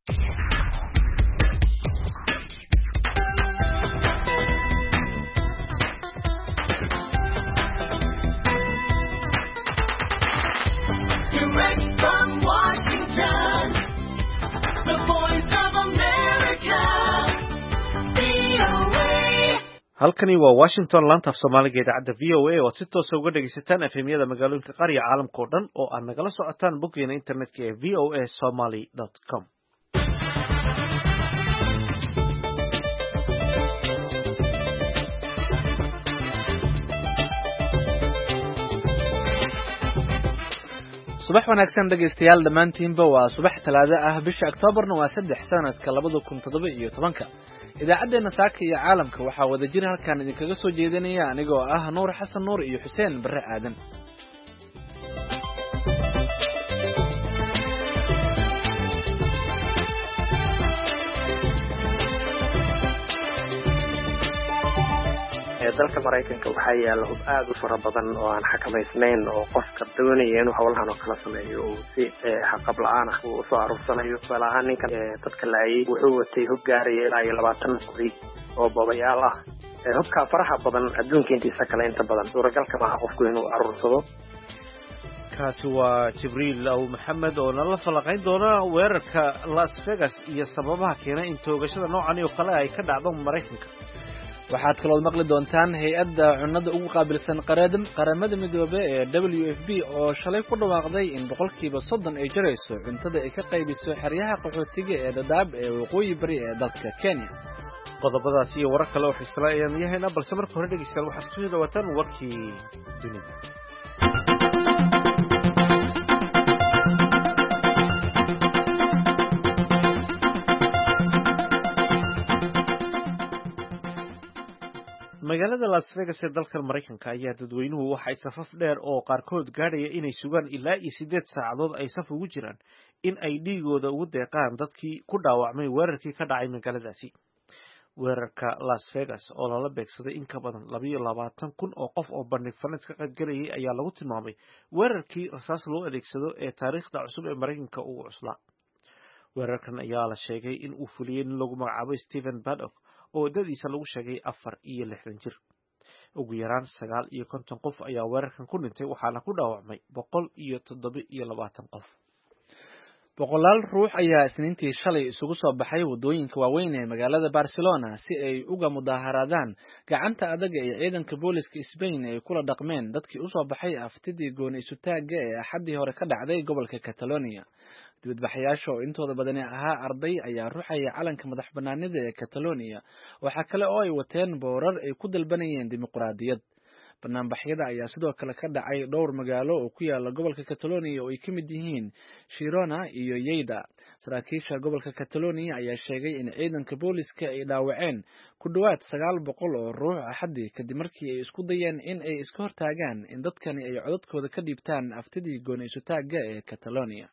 Direct from Washington, the voice of America, VOA. halkani waa Washington laanta af Soomaaliga idaacadda VOA oo si toos ah uga dhageysataan efemyada magaalooyinka qaar iyo caalamka oo dhan oo aad nagala socotaan boggeena internetka ee voasomali.com. subax wanaagsan dhageystayaal dhammaantiinba waa subax talaado ah bisha Oktoobarna waa 3 sanadka 2017 idaacadeena saaka iyo caalamka waxaa wada jir halkan idinkaga soo jeedinaya anigoo ah Nuur Xasan Nuur iyo Xuseen Barre Aadan. dalka Mareykanka waxaa yaala hub aad u fara badan oo aan xakameysnayn oo qofka doonaya inuu hawlahan oo kala sameeyo uu si xaqab la'aan ah u soo aruursanayo. Walaalaha ninkan dadka laayay wuxuu watay hub gaaraya ilaa 20 qori oo boobayaal ah. Hubka faraha badan adduunka intiisa kale inta badan suuragalka ma aha qofku inuu aruursado. kaasi waa Jibriil Aw Maxamed oo nala falaqayn doona weerarka Las Vegas iyo sababaha keenay in toogashada noocan oo kale ay ka dhacdo Mareykanka. waxaad kaloo maqli doontaan hay'adda cunnada ugu qaabilsan qaramada midoobay ee WFP oo shalay ku dhawaaqday in 30% ay jarayso cuntada ay ka qaybiso xeryaha qaxootiga ee Dadaab ee waqooyi bari ee dalka Kenya. qodobadaas iyo warar kale oo xiiso leh ayaan yahaynaa balse marka hore dhageystayaal waxaad ku soo dhawaataan warkii dunida. magaalada Las Vegas ee dalka Mareykanka ayaa dadweynuhu waxay safaf dheer oo qaarkood gaadhaya inay sugaan ilaa 8 saacadood ay saf ugu jiraan in ay dhiigooda ugu deeqaan dadkii ku dhaawacmay weerarkii ka dhacay magaaladaasi. weerarka Las Vegas oo lala beegsaday in ka badan 22,000 oo qof oo bandhig faneed ka qaybgalayay ayaa lagu tilmaamay weerarkii rasaas loo adeegsado ee taariikhda cusub ee Mareykanka ugu cuslaa. weerarkan ayaa la sheegay in uu fuliyay nin lagu magacaabo Stephen Paddock oo dadiisa lagu sheegay 64 jir. ugu yaraan 59 qof ayaa weerarkan ku dhintay waxaana ku dhaawacmay 127 qof. boqolaal ruux ayaa isniintii shalay isugu soo baxay wadooyinka waaweyn ee magaalada Barcelona si ay uga mudaharaadaan gacanta adag ee ciidanka booliska Spain ay kula dhaqmeen dadkii u soo baxay aftidii gooni isu taagga ee axadii hore ka dhacday gobolka Catalonia. dibadbaxayaasha oo intooda badani ahaa arday ayaa ruuxaya calanka madax banaanida ee Catalonia waxa kale oo ay wateen boorar ay ku dalbanayeen dimuqraadiyad. banaanbaxyada ayaa sidoo kale ka dhacay dhowr magaalo oo ku yaala gobolka Catalonia oo ay ka mid yihiin Girona iyo Lleida. saraakiisha gobolka Catalonia ayaa sheegay in ciidanka booliska ay dhaawaceen ku dhawaad 900 oo ruux axadii kadib markii ay isku dayeen in ay iska hortaagaan in dadkani ay codadkooda ka dhiibtaan aftidii gooni isu taagga ee Catalonia.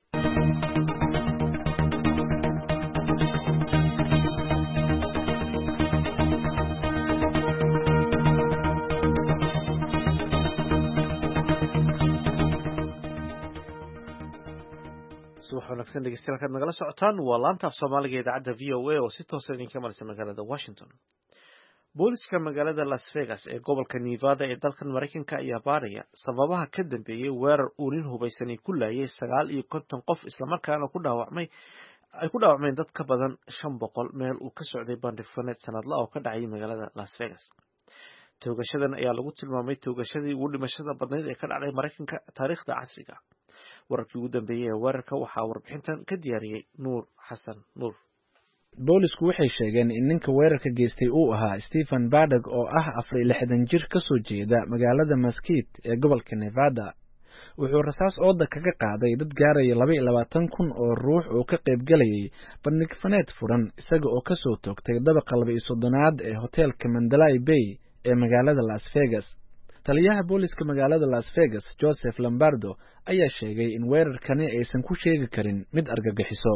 subax wanaagsan dhegeystayaal kaad nagala socotaan waa laanta af Soomaaliga ee idaacadda VOA oo si toos ah idinka maraysa magaalada Washington. booliska magaalada Las Vegas ee gobolka Nevada ee dalka Mareykanka ayaa baaraya sababaha ka dambeeyay weerar uu nin hubaysan ku laayay 59 qof isla markaana ku dhaawacmeen dad ka badan 500 meel uu ka socday bandhig faneed sanadle oo ka dhacay magaalada Las Vegas. toogashadan ayaa lagu tilmaamay toogashadii ugu dhimashada badneed ee ka dhacday Mareykanka taariikhda casriga. wararkii ugu dambeeyay ee weerarka waxaa warbixintan ka diyaariyay Nuur Xasan Nuur. boolisku waxay sheegeen in ninka weerarka geystay uu ahaa Stephen Paddock oo ah 64 jir ka soo jeeda magaalada Mesquite ee gobolka Nevada. wuxuu rasaas ooda kaga qaaday dad gaaraya 22,000 oo ruux oo ka qayb galayay bandhig faneed furan isaga oo ka soo toogtay dabaqa 30aad ee hotelka Mandalay Bay ee magaalada Las Vegas. taliyaha booliska magaalada Las Vegas Joseph Lombardo ayaa sheegay in weerarkani aysan ku sheegi karin mid argagixiso.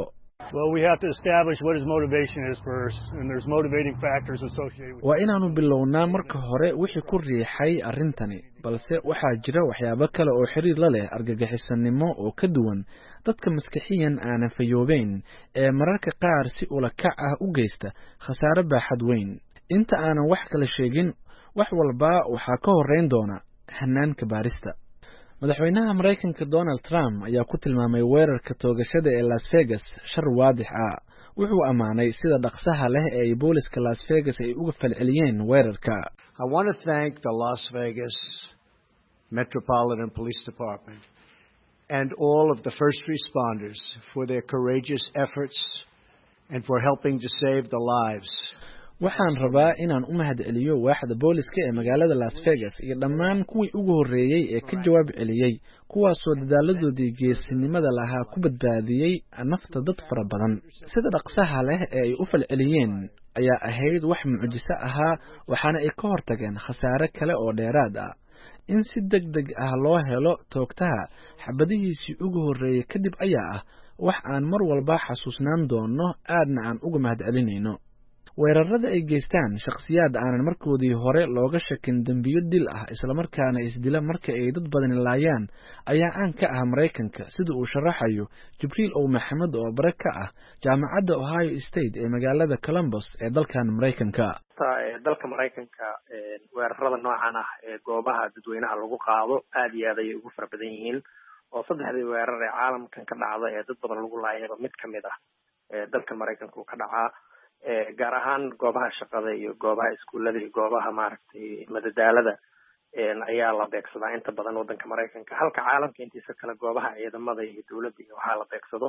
Well, we have to establish what his motivation is first, and there's motivating factors associated with. waa inaanu bilownaa marka hore wixii ku riixay arrintani balse waxaa jira waxyaabo kale oo xiriir la leh argagixisanimo oo ka duwan dadka maskaxiyan aanan fayoobeyn ee mararka qaar si ula kac ah u geysta khasaare baaxad weyn inta aanan wax kala sheegin wax walba waxaa ka horreyn doona hanaanka baarista madaxweynaha Mareykanka Donald Trump ayaa ku tilmaamay weerarka toogashada ee Las Vegas shar waadix ah wuxuu amaanay sida dhaqsaha leh ee booliska Las Vegas ay uga falceliyeen weerarka I want to thank the Las Vegas Metropolitan Police Department and all of the first responders for their courageous efforts and for helping to save the lives. waxaan rabaa inaan u mahadceliyo waaxda booliska ee magaalada Las Vegas iyo dhammaan kuwii ugu horeeyay ee ka jawaab celiyay kuwaasoo dadaaladoodii geesinimada lahaa ku badbaadiyay nafta dad fara badan sida dhaqsaha leh ee ay u falceliyeen ayaa ahayd wax mucjiso ahaa waxaana ay ka hortageen khasaare kale oo dheeraad ah in si degdeg ah loo helo toogtaha xabadihiisii ugu horeeyay kadib ayaa ah wax aan mar walba xasuusnaan doono aadna aan uga mahadcelinayno weerarada ay geystaan shakhsiyaad aanan markoodii hore looga shakin dambiyo dil ah isla markaana isdila marka ay dad badan laayaan ayaa aan ka ah Mareykanka sida uu sharaxayo Jibriil Ow Maxamed oo bare ka ah jaamacadda Ohio State ee magaalada Columbus ee dalkan Mareykanka dalka Mareykanka weerarada noocan ah ee goobaha dadweynaha lagu qaado aad iyo aad ay ugu fara badan yihiin oo saddexdii weerar ee caalamkan ka dhacda ee dad badan lagu laayay mid kamid ah dalka Mareykanka uu ka dhacaa gaar ahaan goobaha shaqada iyo goobaha iskuulada iyo goobaha maaragtay madadaalada ayaa la beegsadaa inta badan wadanka Mareykanka halka caalamka intiisa kale goobaha ciidamada iyo dawladda iyo waxa la beegsado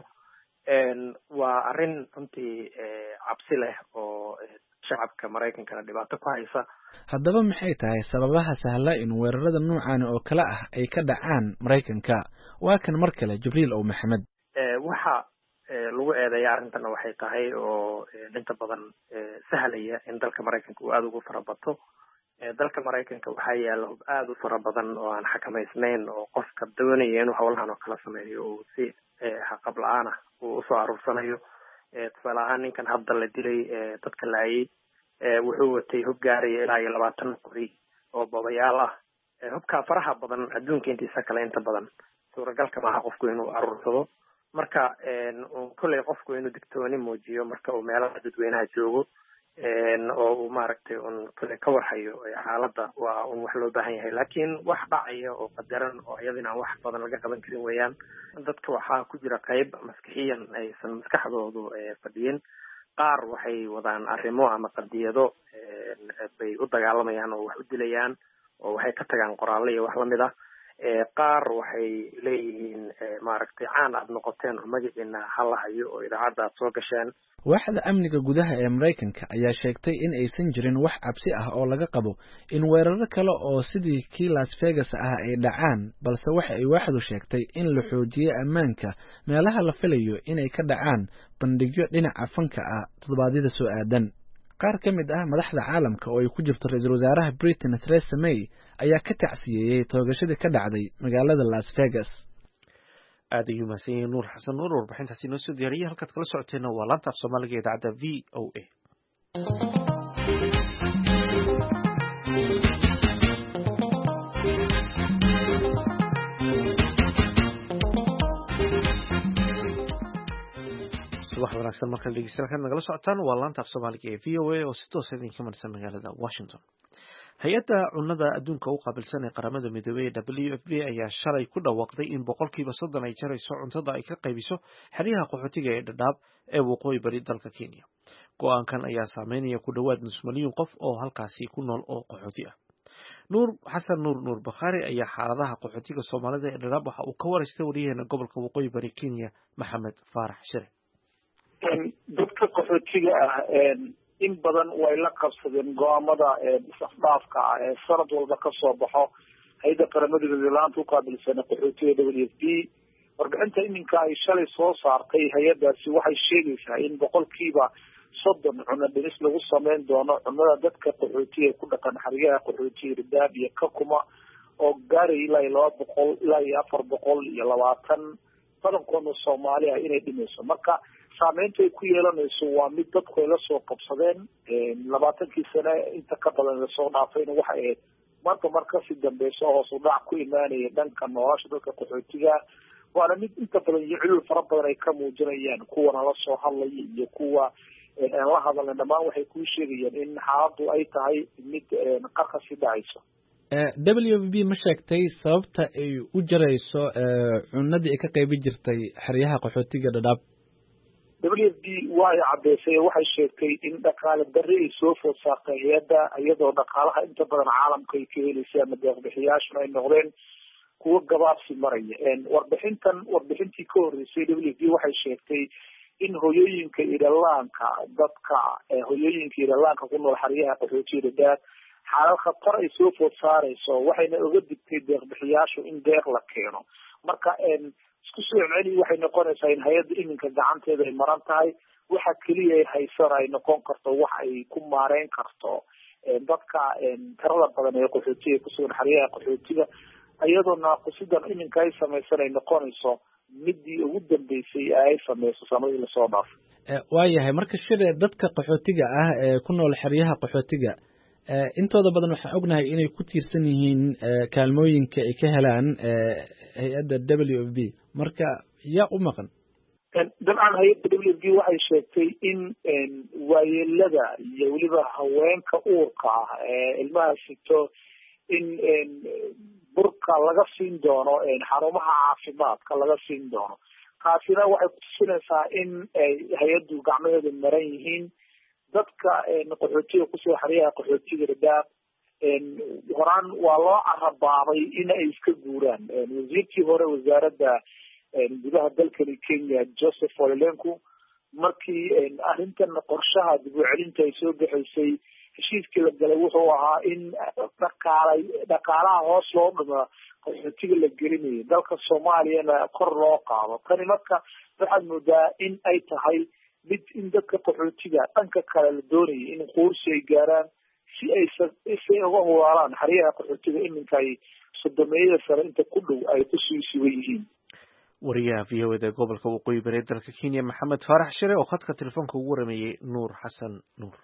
waa arrin runtii cabsi leh oo shacabka Mareykankana dhibaato ku haysa haddaba maxay tahay sababaha sahla in weerarada noocan oo kala ah ay ka dhacaan Mareykanka waa kan mar kale Jibriil Ow Maxamed waxa lagu eedeeyaa arrintan waxay tahay oo inta badan sahlaya in dalka Mareykanka uu aad ugu farabato dalka Mareykanka waxaa yaala aad u fara badan oo aan xakameysnayn oo qofka doonaya inuu hawlahan oo kala sameeyo oo si xaqab la'aan ah uu soo aruursanayo tusaale ahaan ninkan hadda la dilay dadka laayay wuxuu watay hub gaaraya ilaa iyo 20 qori oo boobayaal ah hubka faraha badan adduunka intiisa kale inta badan suuragalka maaha qofku inuu aruursado marka kulay qofku inuu digtooni muujiyo marka uu meelaha dadweynaha joogo oo uu maaragtay kulay ka warhayo xaaladda waa wax loo baahan yahay laakiin wax dhacaya oo qadaran oo iyadina wax badan laga qaban karin weeyaan dadka waxaa ku jira qayb maskaxiyan aysan maskaxdoodu fadhiyin qaar waxay wadaan arrimo ama qadiyado bay u dagaalamayaan oo wax u dilayaan oo waxay ka tagaan qoraallo iyo wax lamid ah qaar waxay leeyihiin maaragtay caan aad noqoteen oo magaciina hala hayo oo idaacadda aad soo gasheen waaxda amniga gudaha ee Mareykanka ayaa sheegtay in aysan jirin wax cabsi ah oo laga qabo in weeraro kale oo sidii kii Las Vegas ah ay dhacaan balse waxa ay waaxdu sheegtay in la xoojiyo ammaanka meelaha la filayo inay ka dhacaan bandhigyo dhinaca fanka ah toddobaadyada soo aadan qaar ka mid ah madaxda caalamka oo ay ku jirto ra'iisul wasaaraha Britain Theresa May ayaa ka tacsiyay toogashadii ka dhacday magaalada Las Vegas aad ayuu mahadsan yahay Nuur Xasan Nuur warbixintaasi noo soo diyaariyay halkaad kala socoteena waa laanta af Soomaaliga ee idaacadda VOA wax wanaagsan marka dhegeystayaal nagala socotaan waa laanta af Soomaaliga ee VOA oo si toos ah idinka marsan magaalada Washington hay-adda cunnada adduunka u qaabilsan ee qaramada midoobay ee WFP ayaa shalay ku dhawaaqday in 30% ay jarayso cuntada ay ka qaybiso xeryaha qaxootiga ee Dadaab ee waqooyi bari dalka Kenya go'aankan ayaa saameynaya ku dhawaad nus milyan qof oo halkaasi ku nool oo qaxooti ah Nuur Xasan Nuur Bukhari ayaa xaaladaha qaxootiga Soomaalida ee Dadaab waxa uu ka waraystay wariyaheena gobolka waqooyi bari Kenya Maxamed Faarax Shire dadka qaxootiga ah in badan way la qabsadeen go'aamada isafdaafka ah ee sanad walba ka soo baxo hay'adda qaramada midoobay u qaabilsan qaxootiga WFP warbixinta iminka ay shalay soo saartay hay'addaasi waxay sheegaysaa in 30% cunno dhimis lagu sameyn doono cunnada dadka qaxootiga ku dhaqan xeryaha qaxootiga Dadaab iyo Kakuma oo gaaray ilaa 200 ilaa 420 badankooda Soomaaliya inay dhimayso marka saameynta ay ku yeelanayso waa mid dadku ay la soo qabsadeen 20 sano inta ka badan la soo dhaafayna waxa ay mar kasi dambeyso hoos u dhac ku imaanaya dhanka nolosha dadka qaxootiga waana mid inta badan iyo cilul fara badan ay ka muujinayaan kuwana la soo hadlaya iyo kuwa aan la hadalna dhammaan waxay ku sheegayaan in xaaladdu ay tahay mid qarka si dhacayso. WFP ma sheegtay sababta ay u jarayso cunadii ay ka qaybi jirtay xeryaha qaxootiga Dadaab? WFP way cadeysay waxay sheegtay in dhaqaale darri ay soo food saartay iyadoo dhaqaalaha inta badan caalamka ay ka helaysa ama deeq-bixiyaashuna ay noqdeen kuwa gabaabsi maraya. warbixintii ka horreysay WFP waxay sheegtay in hooyooyinka idhalaanka ku nool xeryaha qaxootiga Dadaab xaalad khatar ay soo food saarayso waxayna uga digtay deeq-bixiyaashu in deeq la keeno. marka isku soo celi waxay noqonaysaa in hay'adda iminka gacanteeda ay maran tahay waxa kaliya ay haysan ay noqon karto wax ay ku maareyn karto dadka tirada badan ee qaxootiga ku sugan xeryaha qaxootiga iyadoo naaqusidan iminka ay samaysan ay noqonayso midii ugu dambeysay ay samayso sanadii la soo dhaafay. waayahay marka shiree dadka qaxootiga ah ee ku nool xeryaha qaxootiga intooda badan waxaan ognahay inay ku tiirsan yihiin kaalmooyinka ay ka helaan hay-adda WFP marka yaa u maqan? dabcan hay-adda WFP waxay sheegtay in waayeelada iyo weliba haweenka uurka ah ilmaha sito in burka laga siin doono xarumaha caafimaadka laga siin doono taasina waxay kutusinaysaa in hay-addu gacmaheedu maran yihiin dadka qaxootiga kusoo xeryaha qaxootiga Dadaab horaan waa loo carabaabay in ay iska guuraan. wasiirkii hore wasaaradda gudaha dalkani Kenya Joseph Ole Lenku markii arrintan qorshaha dib u celinta ay soo bixisay heshiiskii la galay wuxuu ahaa in dhaqaalaha hoos loo dhimo qaxootiga la gelinayo dalka Soomaaliyana kor loo qaado. tani marka waxaad moodaa in ay tahay mid in dadka qaxootiga dhanka kale la doonayay in qoorsi ay gaaraan si ay uga huraalaan xeryaha qaxootiga iminka ay 30 sano inta ku dhow ay ku sii sugan yihiin. wariyaha VOA gobolka waqooyi bari dalka Kenya Maxamed Faarax Shire oo khadka telefoonka ugu waramayay Nuur Xasan Nuur.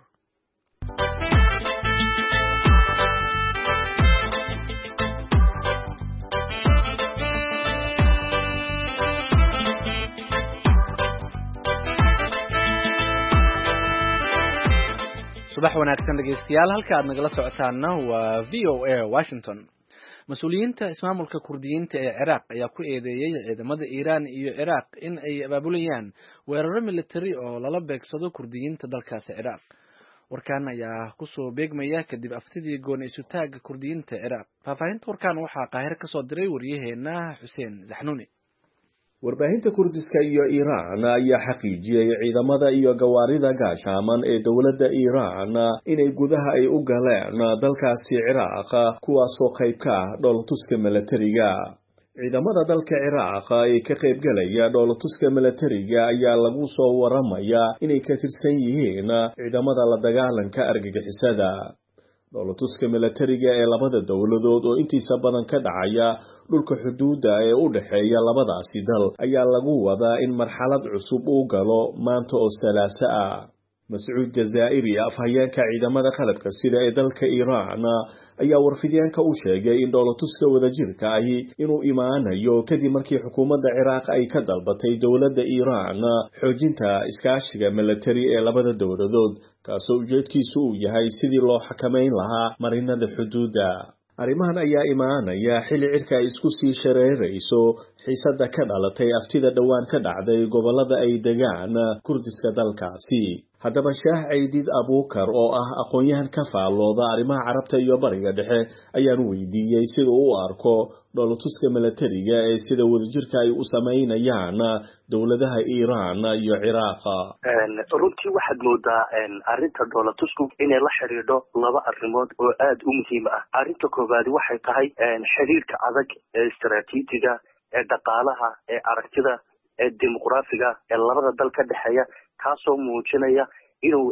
subax wanaagsan dhegeystayaal halka aad nagala socotaana waa VOA Washington. mas-uuliyiinta ismaamulka kurdiyiinta ee Ciraaq ayaa ku eedeeyay ciidamada Iiraan iyo Ciraaq in ay abaabulayaan weeraro militari oo lala beegsado kurdiyiinta dalkaasi Ciraaq. warkaan ayaa kusoo beegmaya kadib aftidii gooni isu taaga kurdiyiinta Ciraaq. faahfaahinta warkaan waxaa Qaahire ka soo diray wariyaheena Xuseen Zaxnuuni. warbaahinta kurdiska iyo Iiraan ayaa xaqiijiyay ciidamada iyo gawaarida gaashaaman ee dowladda Iiraan inay gudaha ay u galeen dalkaasi Ciraaq kuwaasoo qayb ka ah dhoolatuska militariga. ciidamada dalka Ciraaq ee ka qayb galaya dhoolatuska militariga ayaa lagu soo waramayaa inay ka tirsan yihiin ciidamada la dagaalanka argagixisada. dhoolatuska militariga ee labada dowladood oo intiisa badan ka dhacaya dhulka xuduudda ee u dhaxeeya labadaasi dal ayaa lagu wadaa in marxalad cusub uu galo maanta oo Salaaso ah. Mas'uud Jazaa'iri afhayeenka ciidamada qalabka sida ee dalka Iiraan ayaa warfidyaanka u sheegay in dhoolatuska wadajirka ahi inuu imaanayo kadib markii xukuumadda Ciraaq ay ka dalbatay dowladda Iiraan xoojinta iskaashiga militari ee labada dowladood kaasoo ujeedkiisu uu yahay sidii loo xakameyn lahaa marinada xuduudda. arrimahan ayaa imaanaya xilli cirka ay isku sii shareerayso xiisada ka dhalatay aftida dhawaan ka dhacday gobolada ay degaan kurdiska dalkaasi. haddaba Shaah Ciidid Abuukar oo ah aqoon-yahan ka faallooda arrimaha carabta iyo bariga dhexe ayaan weydiiyey sida uu u arko dhoolatuska militariga ee sida wadajirka ay u sameynayaan dowladaha Iiraan iyo Ciraaq. runtii waxaad moodaa arrinta dhoolatusku inay la xiriidho laba arrimood oo aad u muhiim ah. arrinta koowaad waxay tahay xiriirka adag ee istaraatiijiga ee dhaqaalaha ee aragtida ee dimuqraafiga ee labada dal ka dhexeeya kaasoo muujinaya inuu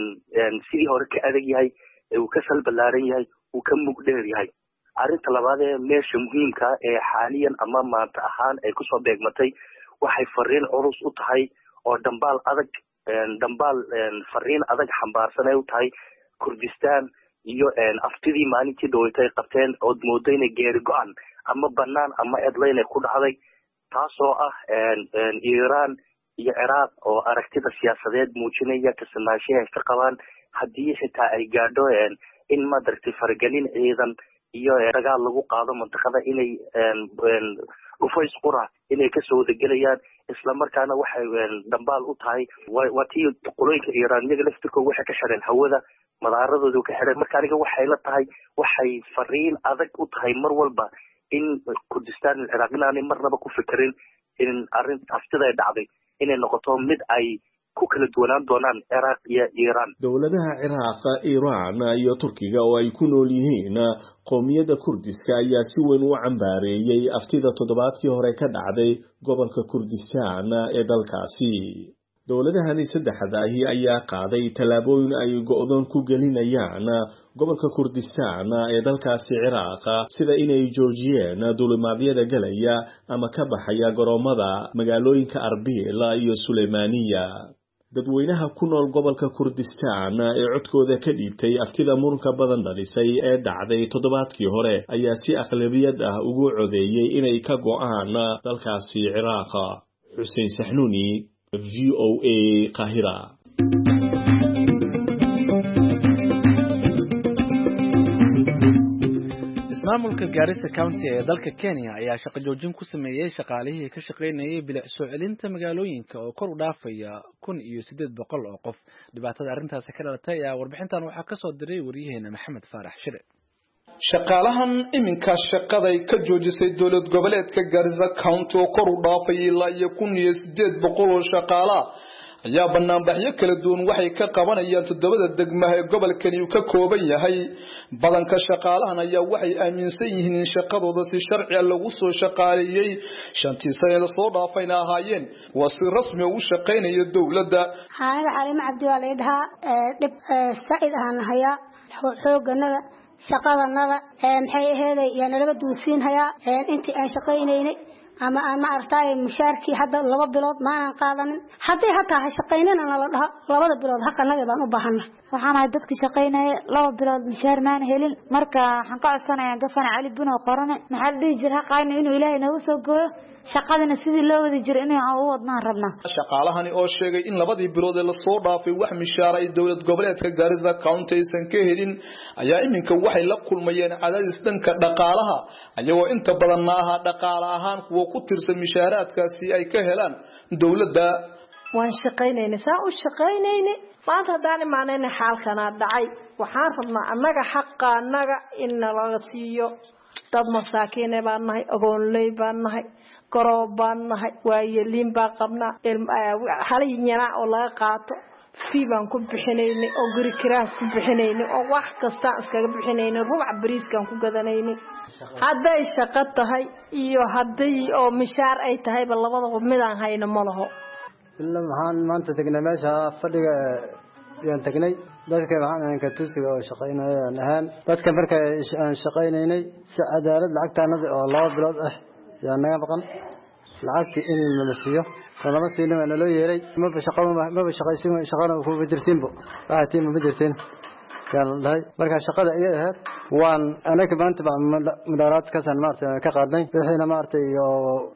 sidii hore ka adag yahay uu ka salbalaaran yahay uu ka mug dheer yahay. arrinta labaad ee meesha muhiimka ee xaaliyan ama maanta ahaan ay kusoo beegmatay waxay fariin culus u tahay oo dambaal adag fariin adag xambaarsan ay u tahay Kurdistan iyo aftidii maalintii dowladda ay qabteen oo moodo inay geeri go'an ama banaan ama edlayna ku dhacday taasoo ah Iran iyo Iraq oo aragtida siyaasadeed muujinaya kasamaashiga ay ka qabaan haddii xitaa ay gaadho in madarti faragelin ciidan iyo dagaal lagu qaado mantiqada inay ufays qura inay ka soo wadagelayaan isla markaana waxay dambaal u tahay waatii qolooyinka Iran iyaga laftirkooda waxay ka xireen hawada madaaradooda ka xireen marka aniga waxay la tahay waxay fariin adag u tahay mar walba in Kurdistan Iraq inaanay marnaba ku fikirin in arrin aftida ay dhacday inay noqoto mid ay ku kala duwanaan doonaan Iraq iyo Iran. Dowladaha Iraq, Iran iyo Turkiga oo ay ku nool yihiin qowmiyadda Kurdiska ayaa si weyn u cambaareeyay aftida toddobaadkii hore ka dhacday gobolka Kurdistan ee dalkaasi. Dowladahani saddexda ahi ayaa qaaday tallaabooyin ay go'doon ku gelinayaan gobolka Kurdistan ee dalkaasi Iraq sida inay joojiyeen duulimaadyada galaya ama ka baxaya garoomada magaalooyinka Arbil iyo Suleymaniya. dadweynaha ku nool gobolka Kurdistan ee codkooda ka dhiibtay aftida muranka badan dhalisay ee dhacday toddobaadkii hore ayaa si aqlabiyad ah ugu codeeyay inay ka go'aan dalkaasi Iraq. Hussein Sahnuni, VOA Qahira. maamulka Garissa County ee dalka Kenya ayaa shaqo joojin ku sameeyay shaqaalihii ka shaqeynayay bilic soo celinta magaalooyinka oo kor u dhaafaya 1800 oo qof. Dhibaatada arrintaas ka dhalatay ayaa warbixintan waxaa ka soo diray wariyaheena Maxamed Faarax Shire. shaqaalahan iminka shaqaday ka joojisay dowlad goboleedka Garissa County oo kor u dhaafay ilaa 1800 oo shaqaala ayaa banaanbaxyo kala duwan waxay ka qabanayaan toddobada degmaha ee gobolkani uu ka kooban yahay badanka shaqaalahan ayaa waxay aaminsan yihiin in shaqadooda si sharci ah lagu soo shaqaaleeyay shantii sano la soo dhaafayna ahaayeen waa si rasmi ah u shaqeynaya dowladda. Xaalada Cali Cabdi waa leedaha dib saacid ahaan haya xooganada shaqadanada maxay aheeday yana laga duusin haya intii aan shaqeynayay ama aan ma artay mushaarkii hadda 2 bilood ma aan qaadanin haddii hataa shaqeynana la dhaho 2 bilood xaqanaga baan u baahanahay waxaan ahay dadka shaqeynaya 2 bilood mushaar ma aan helin marka waxaan ka codsanayaa gafan Cali Buno qorane maxaa dhigi jira qaayna inuu Ilaahay nagu soo gooyo shaqadana sidii loo wadi jiray inay aan u wadnaan rabnaa. Shaqaalahani oo sheegay in 2 bilood ee la soo dhaafay wax mishaar ay dowlad goboleedka Garissa County aysan ka helin ayaa iminka waxay la kulmayeen cadaadis dhanka dhaqaalaha ayagoo inta badan maaha dhaqaale ahaan kuwa ku tirsan mishaaraadkaasi ay ka helaan dowladda. waan shaqeynayna saa u shaqeynayna maanta hadaan imaanayna xaalkana dhacay waxaan rabnaa annaga xaqaanaga in laga siiyo dad masaakiin baan nahay agoonley baan nahay korobaan nahay waayeliin baa qabnaa halinyana oo laga qaato fiibaan ku bixinaynay oo guri kiraan ku bixinaynay oo wax kasta iskaga bixinaynay rubac bariiskan ku gadanaynay hadday shaqo tahay iyo hadday oo mishaar ay tahay ba labadaba mid aan hayno ma laho ilaa waxaan maanta tagnay meesha fadhiga yaan tagnay dadka waxaan ka tusiga oo shaqeynayaan ahaan dadka marka aan shaqeynaynay si cadaalad lacagtaanada oo 2 bilood ah yaa naga maqan lacagti in la siiyo lama siinin ma loo yeeray ma shaqaysin shaqana ku bajirsiinbo baatii ma bajirsin kan lay marka shaqada ay ahayd waan anaga maanta mudaraad ka san maartay ka qaadnay wixina maartay iyo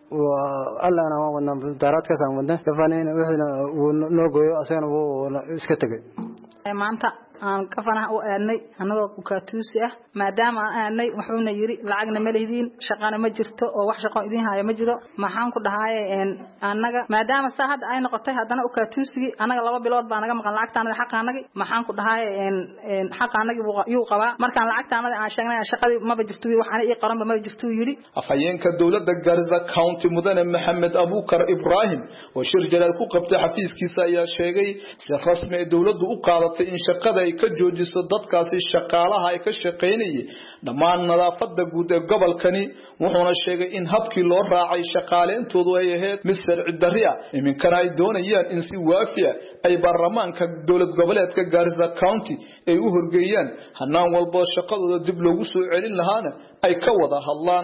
alla ana wadna mudaraad ka san wadna kafanayna wixina noo gooyo asagana wuu iska tagay maanta aan kafanaha u aanay anagoo ku kaatuusi ah maadaama aan aanay wuxuuna yiri lacagna ma leedin shaqana ma jirto oo wax shaqo idin haya ma jiro maxaan ku dhahay anaga maadaama saahad ay noqotay hadana u kaatuusigi anaga 2 bilood baa naga maqan lacagtaanada xaqaanagi maxaan ku dhahay xaqaanagi uu qabaa markaan lacagtaanada aan sheegnay shaqadii ma jirto wax aan ii qaran ma jirto yiri afhayeenka dowladda Garissa County mudane Maxamed Abuukar Ibrahim oo shir jalaal ku qabtay xafiiskiisa ayaa sheegay si rasmi ah dowladdu u qaadatay in shaqada ay ka joojiso dadkaasi shaqaalaha ay ka shaqeynayay dhammaan nadaafadda guud ee gobolkani wuxuuna sheegay in habkii loo raacay shaqaaleentoodu ay ahayd mid sharci darri ah iminkana ay doonayaan in si waafi ah ay baarlamaanka dowlad goboleedka Garissa County ay u horgeeyaan hanaan walba shaqadooda dib loogu soo celin lahaana ay ka wada hadlaan.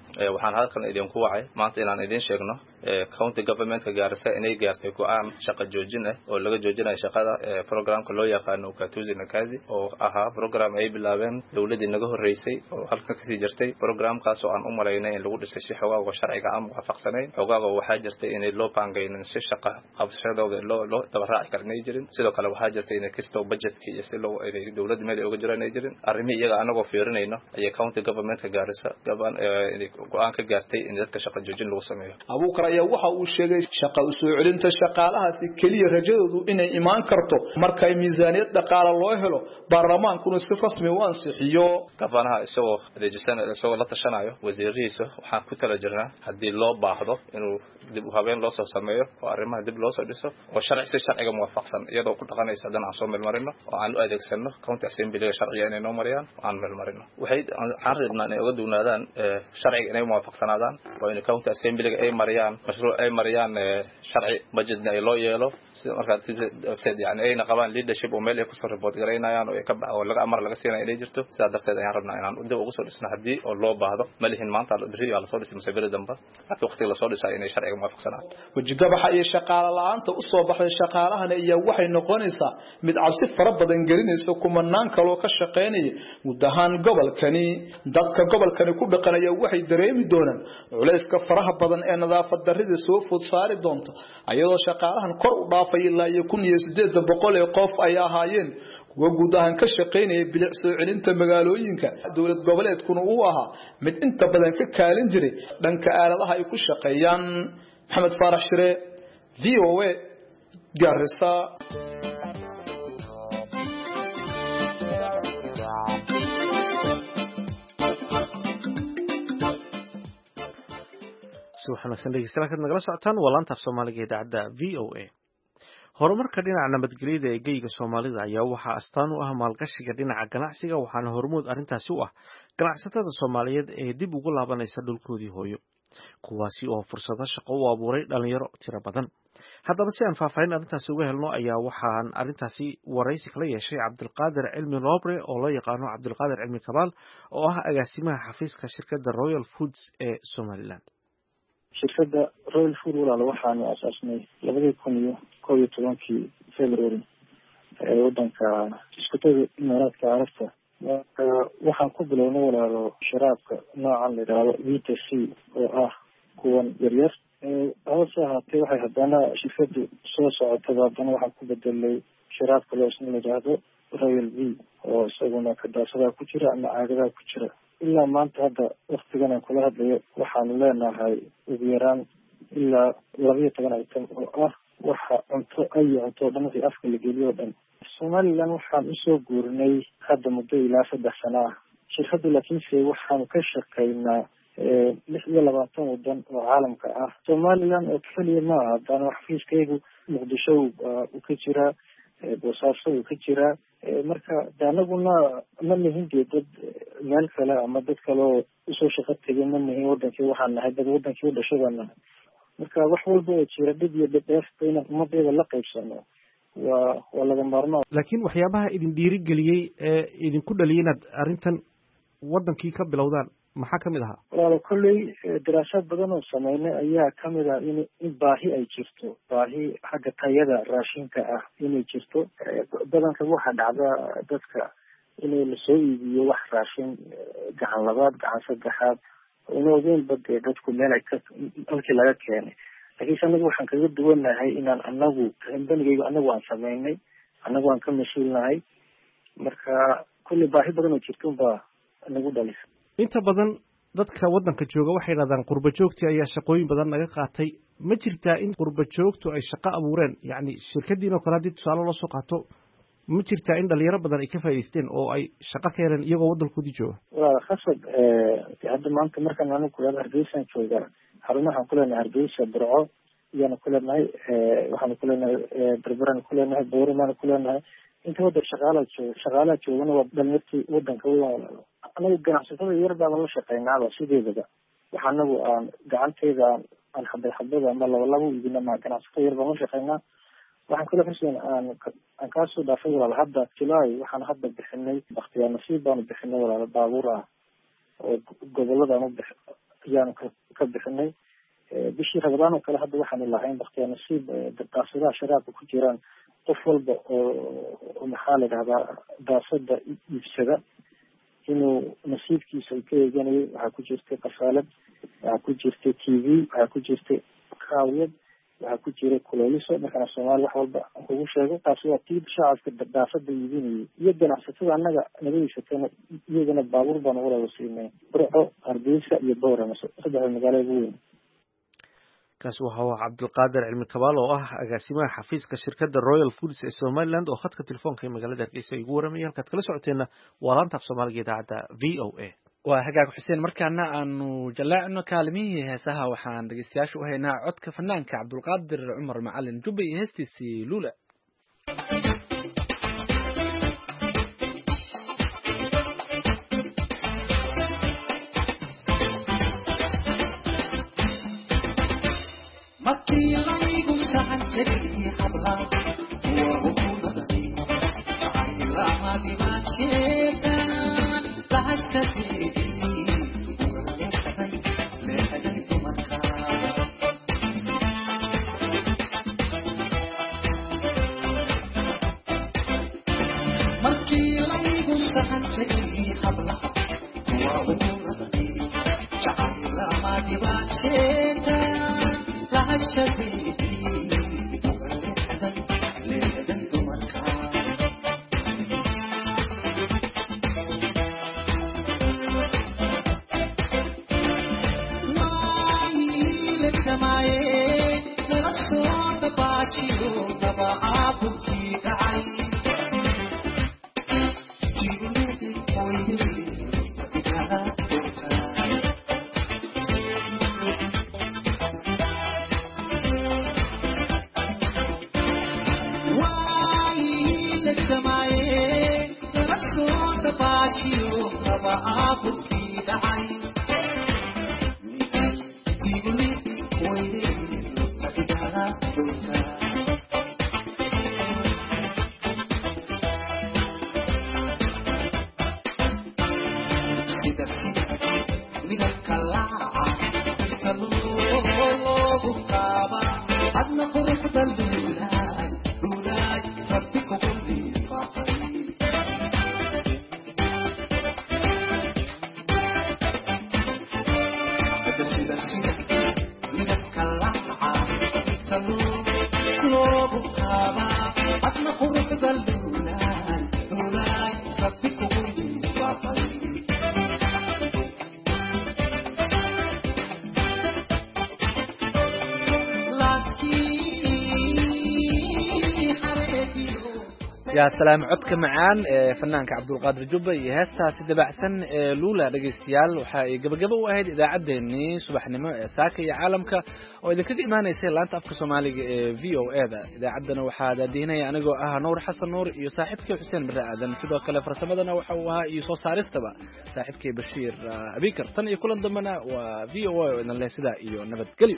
waxaan halkan idinku wacay maanta inaan idin sheegno county governmentka Garissa inay gaartay go'aan shaqo joojin ah oo laga joojinayo shaqada programka loo yaqaano Ukatuzi na Kazi oo ahaa program ay bilaabeen dawladda naga horeysay oo halkan ka sii jirtay programkaas oo aan u maleynay in lagu dhisay si xogaaga sharciga ah waafaqsanayn xogaaga waxaa jirtay in loo baangaynin si shaqo qabashadooda loo tabaraaci karnay jirin sidoo kale waxaa jirtay in kisto budgetka iyo si loo dawladda meel uga jiranay jirin arrimo iyaga anagoo fiirinayno ayay county governmentka Garissa go'aan ka gaartay in dadka shaqo joojin lagu sameeyo Abuukar ayaa waxa uu sheegay shaqo u soo celinta shaqaalahaasi kaliya rajadoodu inay imaan karto marka ay miisaaniyad dhaqaale loo helo baarlamaankuna si rasmi u ansixiyo gafanaha isagoo la tashanayo wasiiradiisa waxaan ku tala jirnaa haddii loo baahdo inuu dib u habeen loo soo sameeyo oo arrimaha dib loo soo dhiso oo sharciga muwaafaqsan iyadoo ku dhaqanaysa haddana aan soo meelmarino oo aan u adeegsano county assemblyga sharciga inay noo mariyaan oo aan meelmarino waxaan rabnaa inay uga duwnaadaan sharciga inay muwaafaqsanaadaan oo in county assemblyga ay mariyaan mashruuc ay mariyaan sharci budgetna ay loo yeelo sida markaa yani ayna qabaan leadership oo meel ay kusoo report garaynayaan oo laga amar laga siinayo inay jirto sidaa darteed ayaan rabnaa inaan dib ugu soo dhisno haddii oo loo baahdo ma lihin maanta berri waa lasoo dhisay mise beri damba laakiin waqtiga lasoo dhisayo inay sharciga muwaafaqsanaan wajigabaxa iyo shaqaale la'aanta u soo baxday shaqaalahan ayaa waxay noqonaysaa mid cabsi fara badan gelinaysa kumanaan kaloo ka shaqeynaya guud ahaan gobolkani dadka gobolkani ku dhaqanaya waxay dareemi doonaan culayska faraha badan ee nadaafad darrida soo food saari doonta ayadoo shaqaalahan kor u dhaafay ilaa 1800 ee qof ay ahaayeen kuwa guud ahaan ka shaqeynaya bilic soo celinta magaalooyinka dawlad goboleedkuna uu ahaa mid inta badan ka kaalin jiray dhanka aaladaha ay ku shaqeeyaan Maxamed Faarax Shire VOA Garissa waxaan dhegeystayaal nagala socotaan waa laanta af Soomaaliga idaacadda VOA horumarka dhinaca nabadgelyada ee geyga Soomaalida ayaa waxaa astaan u ah maalgashiga dhinaca ganacsiga waxaana hormuud arrintaasi u ah ganacsatada Soomaaliyeed ee dib ugu laabanaysa dhulkoodii hooyo kuwaasi oo fursado shaqo u abuuray dhalinyaro tiro badan haddaba si aan faahfaahin arrintaasi uga helno ayaa waxaan arrintaasi waraysi kala yeeshay Cabdulqaadir Cilmi Robre oo loo yaqaano Cabdulqaadir Cilmi Kabaal oo ah agaasimaha xafiiska shirkadda Royal Foods ee Somaliland shirkadda Royal Food walaal waxaanu asaasnay 2011 February ee wadanka iskutada Imaaraadka Carabta waxaan ku bilownay walaalo sharaabka noocan la yiraahdo VTC oo ah kuwan yaryar hawse ahaatee waxay haddana shirkaddu soo socotay haddana waxaan ku bedelay sharaabka loo isna yiraahdo Royal V oo isaguna kadaasada ku jira ama caagada ku jira ilaa maanta hadda waqtigan aan kula hadlayo waxaanu leenahay ugu yaraan ilaa 12 item oo ah waxa cunto dhan si afka la geliyo dhan Somaliland waxaan usoo guurnay hadda muddo ilaa 3 sano ah shirkaddu laakiinse waxaan ka shaqeynaa 26 wadan oo caalamka ah Somaliland oo kaliya ma aha haddana xafiiskaygu Muqdisho uu ka jira boosaaso uu ka jira marka daanaguna ma nihin dad meel kale ama dad kale oo usoo shaqo tegay ma nihin wadankii waxaan nahay dad wadankii u dhashadana marka wax walba oo jira dib iyo dheefta inaan ummadeeda la qaybsano waa laga maarmaan laakiin waxyaabaha idin dhiirigeliyey ee idinku dhaliyay inaad arrintan wadankii ka bilowdaan maxaa kamid ahaa walaalo kolley daraasaad badan oo sameynay ayaa kamid ah in baahi ay jirto baahi xagga tayada raashinka ah inay jirto badanka waxaa dhacda dadka inay lasoo iibiyo wax raashin gacan labaad gacan saddexaad una ogeyn badee dadku meel ay halkii laga keenay laakiinse anagu waxaan kaga duwanahay inaan anagu banigaygu anagu aan sameynay anagu aan ka mas-uulnahay marka kolley baahi badan oo jirta unbaa nagu dhalisa inta badan dadka wadanka jooga waxay yiraahdaan qurba joogti ayaa shaqooyin badan naga qaatay ma jirtaa in qurba joogtu ay shaqo abuureen yani shirkadiin oo kale haddii tusaale loo soo qaato ma jirtaa in dhalinyaro badan ay ka faa'iideysteen oo ay shaqo ka heleen iyagoo wadankoodii jooga waa khasab hadda maanta markaan anigu kulaada Hargeysa jooga xarumahan ku leenahay Hargeysa Burco iyana ku leenahay waxaan ku leenahay Berbera ku leenahay Boorama ku leenahay inta wada shaqaalaha joogana waa dhalinyartii wadanka weyn anagu ganacsatada yar baan la shaqeynaaba sideedaba waxa anagu aan gacanteeda aan xabad ama laba idina ma ganacsatada yar baan la shaqeynaa waxaan kula xuseen aan ka soo dhaafay walaal hadda July waxaan hadda bixinay waqtiga nasiib baan bixinay walaal baabuur ah oo gobolada ayaanu ka bixinay bishii rabadaan oo kale hadda waxaanu lahayn baktiya nasiib daasadaha sharaabka ku jiraan qof walba oo maxaa la dhahdaa daasada iibsada inuu nasiibkiisa uu ka eeganayo. waxaa ku jirtay qasaalad, waxaa ku jirtay t v, waxaa ku jirtay kaawiyad, waxaa ku jiray kuleeliso. markana soomaali wax walba kugu sheego taasi waa tii shacabka daasada iibinayay iyo ganacsatada annaga naga iibsatayna iyagana baabuur baan ugu wada siinay burco, hargeysa iyo boorama, saddexda magaalo ugu weyn. kaasi waxa uu cabdulqaadir cilmi kabaal oo ah agaasimaha xafiiska shirkadda Royal Foods ee Somaliland oo khadka telefoonka ee magaalada Hargeysa igu waramay. halkaad kala socoteena waa laanta af Soomaaliga idaacadda VOA. waa hagaag xuseen, markaana aanu jalaacno kaalimihii heesaha. waxaan dhegeystayaasha u haynaa codka fanaanka cabdulqaadir cumar macalin jubbe iyo heestiisii Lula. يا سلام codka macaan ee fanaanka Cabdulqaadir Jubbe iyo heestaasi dabacsan ee Lula dhageystayaal waxa ay gabagabo u ahayd idaacadeennii subaxnimo ee saaka iyo caalamka oo idinkaga imaanaysay laanta afka Soomaaliga ee VOA-da. idaacadana waxaa daadiinaya anigoo ah Nuur Xasan Nuur iyo saaxiibkay Xuseen Barre Aadan. sidoo kale farsamadana waxa uu ahaa iyo soo saaristaba saaxiibkay Bashiir Abikar. tan iyo kulan dambana waa VOA oo idin leh sidaa iyo nabadgelyo.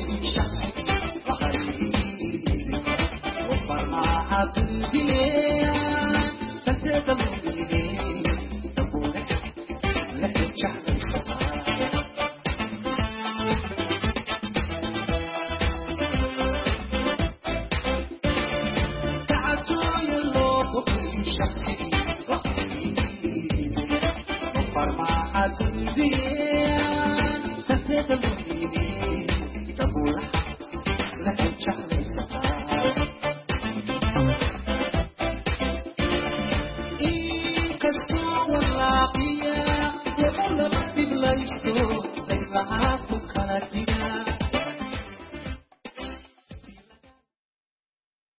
Yeah.